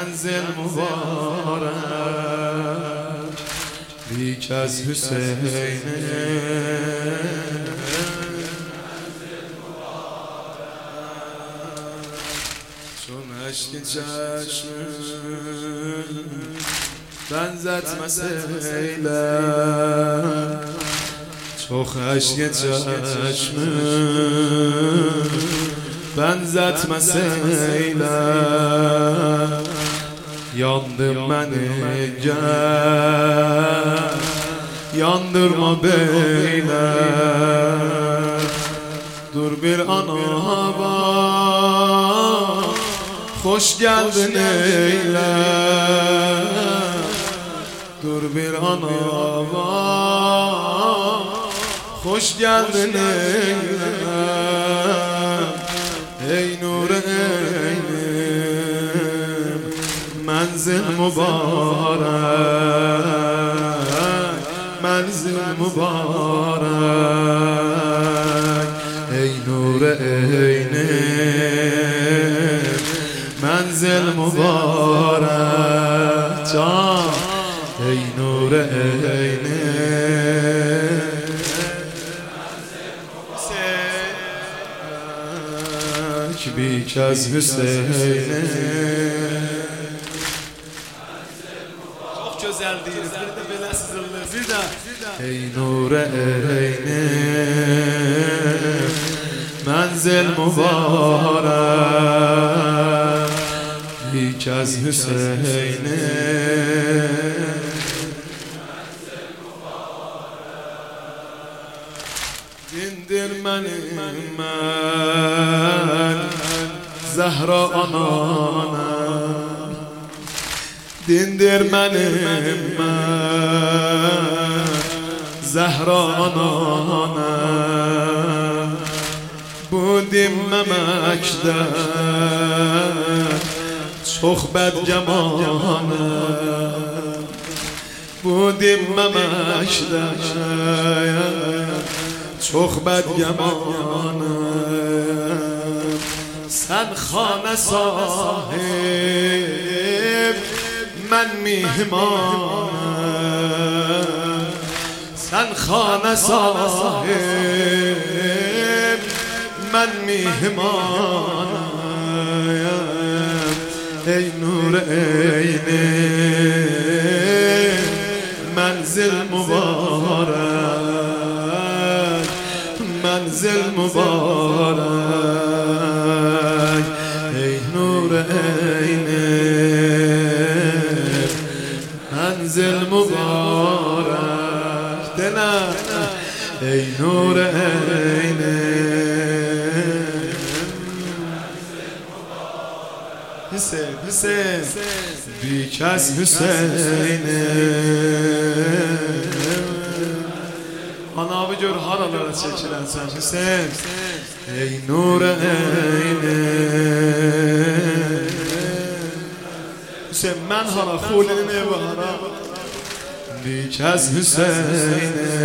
منزل مبارک بیک از حسین چون اشک چشم بنزد مسیلم چون اشک چشم بنزد مسیلم yandım beni gel yandırma beyler dur bir ana bak hoş geldin eyler dur bir ana bak hoş geldin eyler ey nur منزل مبارک منزل مبارک ای نور عینه منزل مبارک جان ای نور عینه بیک از حسینه ey nur eyne منزل مبارک بیک از حسینه dindir من زهرا ananam dindir benim Zehra anana bu dinmemekte çok bedgemane bu dinmemekte çok bedgemane sen hane sahip من میهمانم sen خانه صاحب من میهمانم ای نور عینه منزل مبارک منزل مبارک ای نور عینه منزل مبارک دلم ای نور عینه حسین حسین بیک از حسینه Ana gör haralara çekilen sen Hüseyin ey nur eyne Hüseyin men hara khulini ne bu hara بیک از حسینه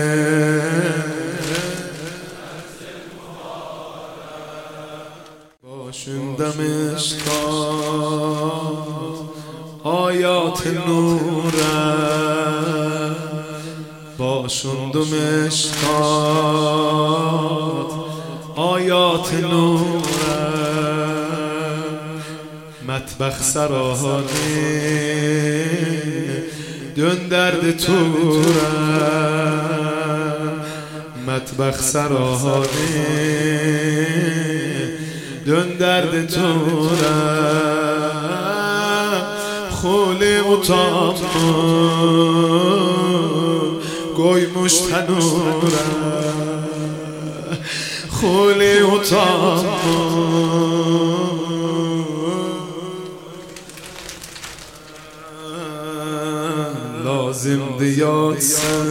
باشندم اشتاق آیات نوره باشندم اشتاق آیات نوره مطبخ سرانی dön derdi tura Metbah sarani dön derdi tura Khuli utanma koymuş tenura Khuli utanma lazımdı yatsın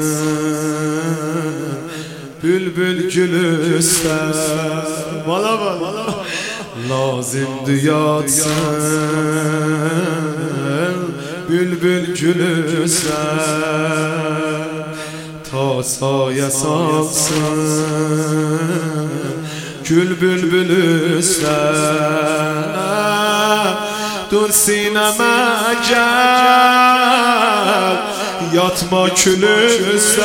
bülbül gülüsten Bala bala lazımdı yatsın bülbül gülüsten ta saye salsın gül bülbülüsten dur sineme gel, yatma külüsen.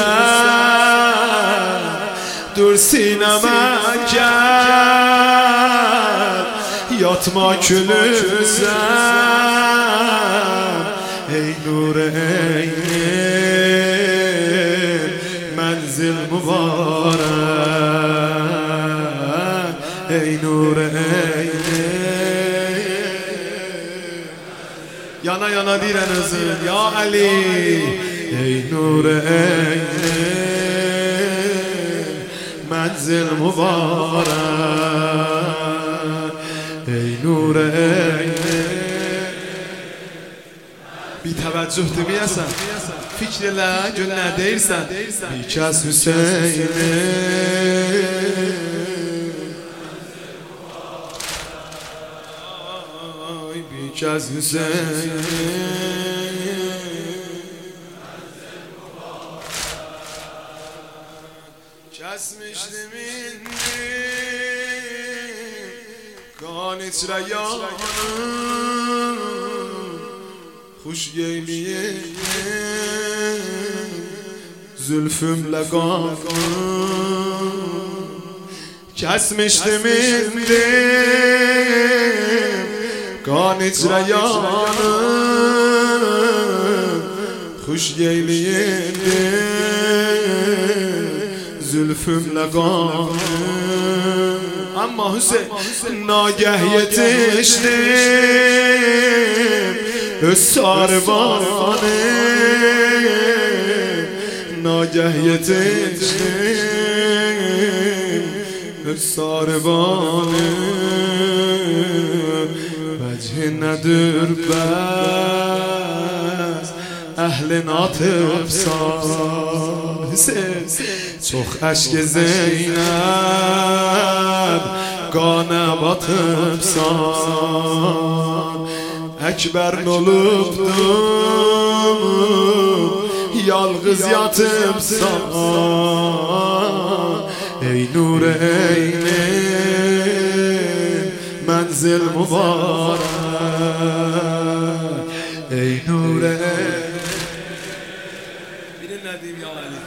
Dur sineme gel, yatma külüsen. Ey nur eynin menzil mübarek, ey nur eynin. Yana yana direnizin ya Ali, ey nur eynin menzil mübarek, ey nur eynin. Bir təvəccühdür miyəsən, fikr elə, gün nə deyirsən. Bir kəs Hüseyin, bir kəs Hüseyin. Kəsmişdim indi qan içrə yanım, Xuş geyliyim zülfümle qanım. Kəsmişdim indim qan içrə yanım, Xuş geyliyim zülfümle qanım. Amma Hüseyin nagah yetişdim öz sarvanı, nagah yetiştim öz sarvanı. Vechin nedir bəs əhlin atıbsan. Hüseyin çox əşk-i Zeynəb qana batıbsan. Ekber olubdum yalğız yatıbsan. Ey nur eynin menzil mübarek, ey nur eynin. Bilin ne diyeyim ya Ali.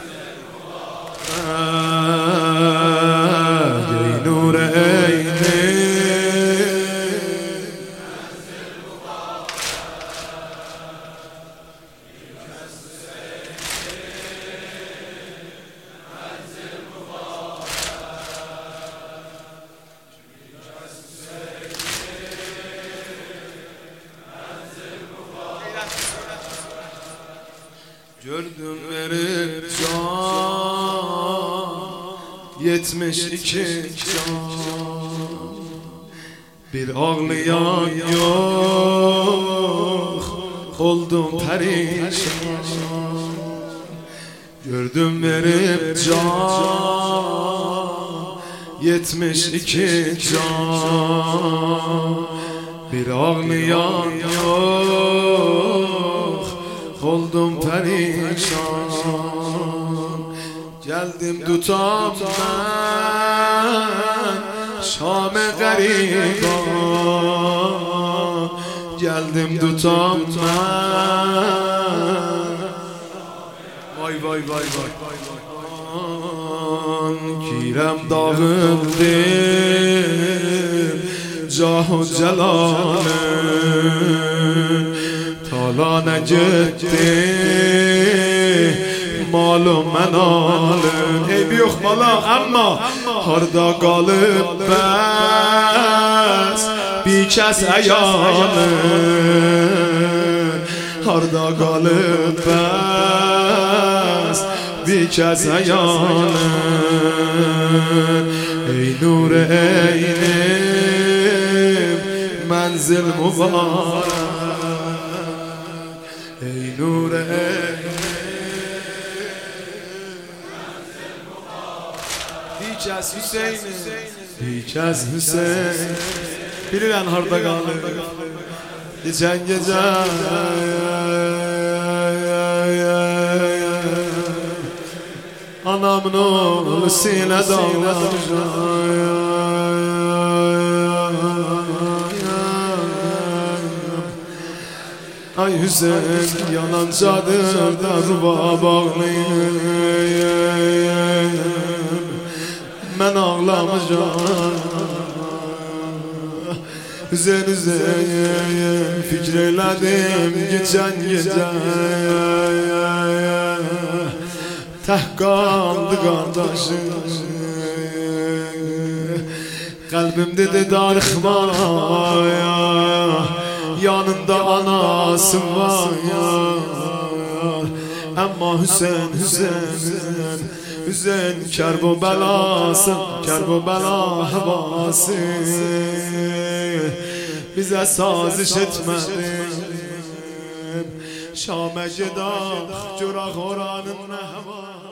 Ey nur eynin gördüm verip can 72 can, bir ağlayan yok oldum perişan. Gördüm verip can 72 can, bir ağlayan yok oldum perişan. Geldim tutam ben Şam-ı gariban, geldim tutam ben. Vay vay vay vay kirem dağıldım cahu celalım, talana gitti malum menalım. Eybi yok mala amma harda qalıb bəs bir kəs əyalım, harda qalıb bəs bir kəs əyalım. Ey nur eynim menzil mübarek, ey nur eynim. Hicaz Hüseyin'im, Hicaz Hüseyin. Bilirən harda qalır geçən gecə anamın oğlu sinə dağlamış. ay Hüseyin yanancadır da ruba bağlayayım. Ben ağlamayacağım Hüseyin Hüseyin fikreyledim geçen gece. Teh kaldı kardeşim kalbimde de darıkma ya. Yanında anası var ya. Ama Hüseyin Hüseyin Hüseyin Kerbelası Kerbela havası bize saziş etmedi. Şam'e gidak Cürah oranın ne hava.